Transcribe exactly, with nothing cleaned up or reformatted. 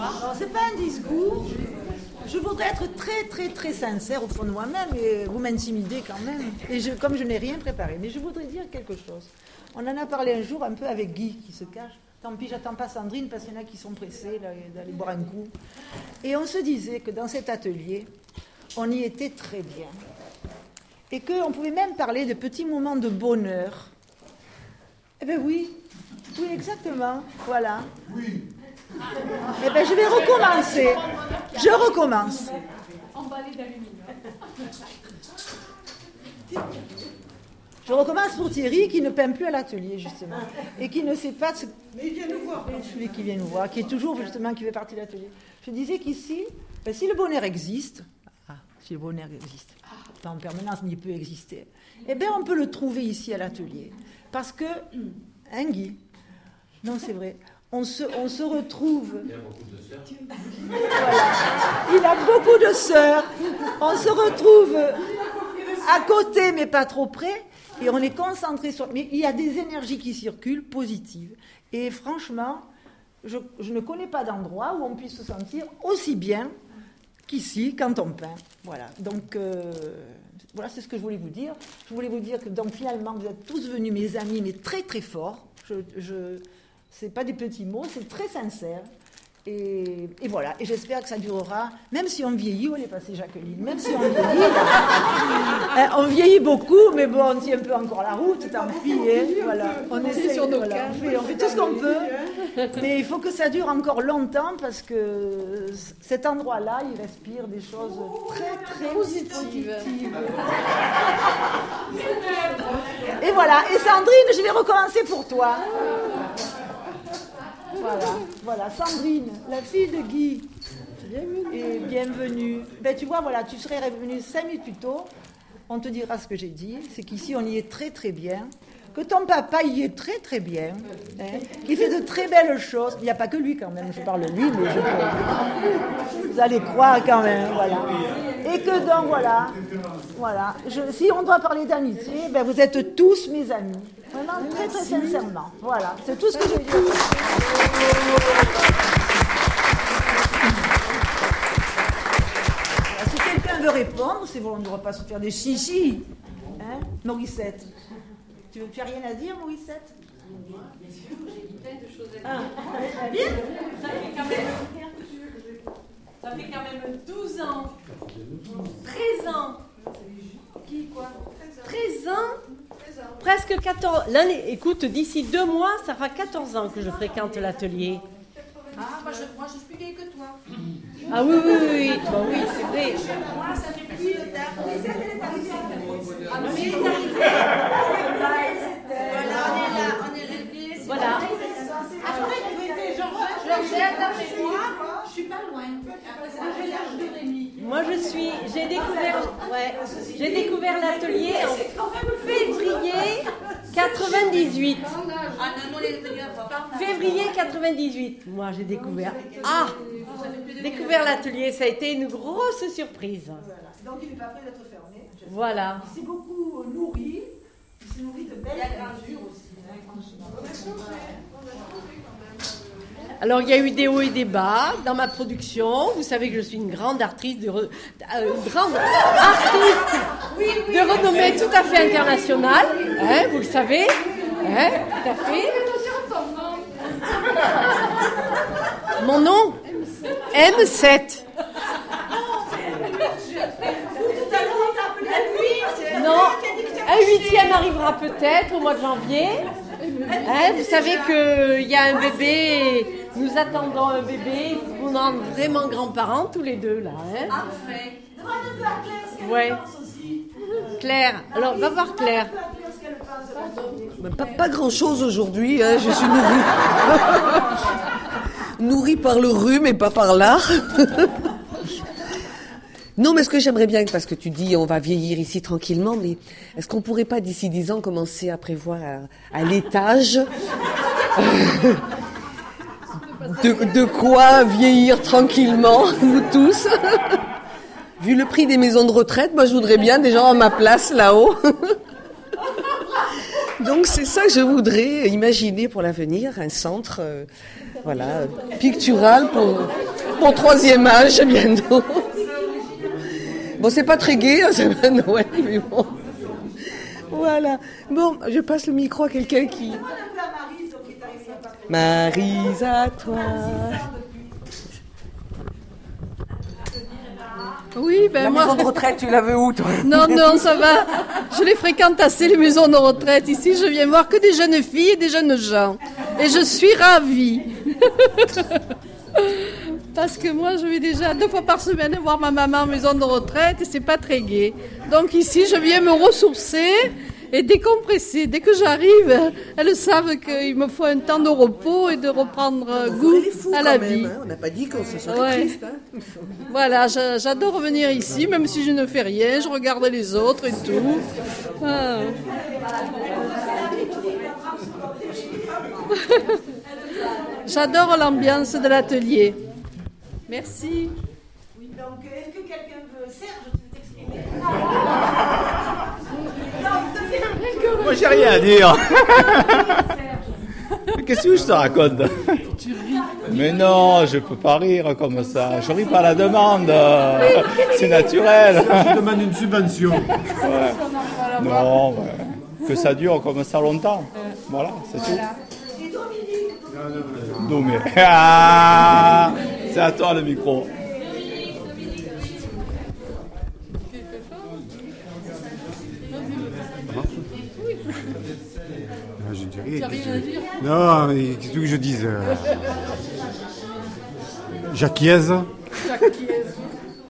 Alors, c'est pas un discours. Je voudrais être très, très, très sincère au fond de moi-même, et vous m'intimidez quand même. Et je, comme je n'ai rien préparé, mais je voudrais dire quelque chose. On en a parlé un jour un peu avec Guy, qui se cache. Tant pis, j'attends pas Sandrine, parce qu'il y en a qui sont pressés là, d'aller boire un coup. Et on se disait que dans cet atelier, on y était très bien. Et qu'on pouvait même parler de petits moments de bonheur. Eh bien oui, oui, exactement, voilà. Oui. Eh bien, je vais recommencer. Je recommence. Emballé d'aluminium. Je recommence pour Thierry, qui ne peint plus à l'atelier, justement. Et qui ne sait pas... Ce... Mais il vient nous voir. Celui qui vient nous voir, qui est toujours, justement, qui fait partie de l'atelier. Je disais qu'ici, ben, si le bonheur existe... Ah, si le bonheur existe... Pas en permanence, mais il peut exister. Eh bien, on peut le trouver ici à l'atelier. Parce que... Hein, Guy ? Non, c'est vrai. On se, on se retrouve... Il a beaucoup de sœurs. Voilà. Il a beaucoup de sœurs. On se retrouve à côté, mais pas trop près. Et on est concentré sur... Mais il y a des énergies qui circulent, positives. Et franchement, je, je ne connais pas d'endroit où on puisse se sentir aussi bien qu'ici, quand on peint. Voilà. Donc, euh, voilà, c'est ce que je voulais vous dire. Je voulais vous dire que, donc, finalement, vous êtes tous venus, mes amis, mais très, très forts. Je... je C'est pas des petits mots, c'est très sincère. Et, et voilà, et j'espère que ça durera, même si on vieillit, où elle est passée Jacqueline, même si on vieillit, hein, on vieillit beaucoup, mais bon, on tient un peu encore la route, tant pis, hein, voilà. On essaie, sur nos voilà, on, fait, on fait tout ce qu'on peut, mais il faut que ça dure encore longtemps, parce que cet endroit-là, il respire des choses très, très positives. Et voilà, et Sandrine, je vais recommencer pour toi. Voilà, voilà, Sandrine, la fille de Guy. Bienvenue. Et bienvenue. Ben, tu vois, voilà, tu serais revenue cinq minutes plus tôt. On te dira ce que j'ai dit. C'est qu'ici, on y est très, très bien. Que ton papa y est très, très bien. Hein, qu'il fait de très belles choses. Il n'y a pas que lui, quand même. Je parle de lui, mais je... vous allez croire quand même, voilà. Et que donc, voilà, voilà. Je, si on doit parler d'amitié, ben, vous êtes tous mes amis. Vraiment, très, très sincèrement. Voilà, c'est tout ce que je veux dire. Si quelqu'un veut répondre, c'est bon, on ne devrait pas se faire des chichis. Hein, Morissette. Tu n'as rien à dire, Morissette ? Bien sûr, j'ai plein de choses à dire. Ah, bien. Ça fait quand même, ça fait quand même douze ans, treize ans. Qui, quoi ? treize ans, presque quatorze. L'année, écoute, d'ici deux mois, ça fera quatorze ans que je fréquente l'atelier. Ah, moi je, moi je suis plus vieille que toi. Ah oui, oui, oui, oui, bon, oui, c'est vrai. Moi, ça fait plus de temps. Mais c'est elle est arrivée. Ah, mais elle est arrivée. Voilà, on est là, on est réglés. Voilà. Après, Georgette, chez moi, je suis pas loin. J'ai l'âge de Rémi. Moi, je suis, j'ai découvert, ouais, j'ai découvert l'atelier en février quatre-vingt-dix-huit. Ah non, les venus avant. Février quatre-vingt-dix-huit. Moi, j'ai découvert. Ah, découvert l'atelier, ça a été une grosse surprise. Donc, il n'est pas prêt d'être fermé. Voilà. Il s'est beaucoup nourri. Il s'est nourri de belles gravures aussi. Hein, franchement. Alors, il y a eu des hauts et des bas dans ma production. Vous savez que je suis une grande artiste de, re... euh, grande artiste de renommée tout à fait internationale. Hein, vous le savez. Hein, tout à fait. Mon nom M sept. Non, un huitième arrivera peut-être au mois de janvier. Hein, vous savez qu'il y a un bébé, nous attendons un bébé, on est vraiment grands-parents tous les deux là. Hein. Parfait. Demande un peu à Claire ce qu'elle Ouais. pense aussi. Claire, alors va voir Claire. Demande un peu à Claire ce qu'elle pense de l'atelier. Pas, pas grand-chose aujourd'hui, hein, je suis nourrie. Nourrie par le rhume et pas par l'art. Non, mais ce que j'aimerais bien, parce que tu dis on va vieillir ici tranquillement, mais est-ce qu'on pourrait pas d'ici dix ans commencer à prévoir à, à l'étage de, de quoi vieillir tranquillement, nous tous. Vu le prix des maisons de retraite, moi je voudrais bien des gens à ma place là-haut. Donc c'est ça que je voudrais imaginer pour l'avenir, un centre euh, voilà, pictural pour... Mon troisième âge, bientôt. Bon, c'est pas très gai, hein, c'est pas Noël, mais bon. Voilà. Bon, je passe le micro à quelqu'un qui... Maryse, à toi. Oui, ben La moi... maison de retraite, tu la veux où, toi? Non, non, ça va. Je les fréquente assez, les maisons de retraite. Ici, je viens voir que des jeunes filles et des jeunes gens. Et je suis ravie. Parce que moi, je vais déjà deux fois par semaine voir ma maman en maison de retraite et c'est pas très gai. Donc ici, je viens me ressourcer et décompresser. Dès que j'arrive, elles savent qu'il me faut un temps de repos et de reprendre goût à la vie. Hein. On n'a pas dit qu'on se serait Ouais. triste. Hein. Voilà, je- j'adore revenir ici, même si je ne fais rien, je regarde les autres et tout. Ah. J'adore l'ambiance de l'atelier. Merci. Oui, donc, est-ce que quelqu'un veut... Serge, tu veux t'exprimer? Moi, j'ai rien à dire. Qu'est-ce que je te raconte? Mais non, je peux pas rire comme ça. Je ris pas à la demande. C'est naturel. Je demande une subvention. Ouais. Non, ouais. Que ça dure comme ça longtemps. Voilà, c'est tout. Dominique. Ah, c'est à toi le micro. Ah, je dis rien. Non, mais qu'est-ce que je dise euh, J'acquiesce.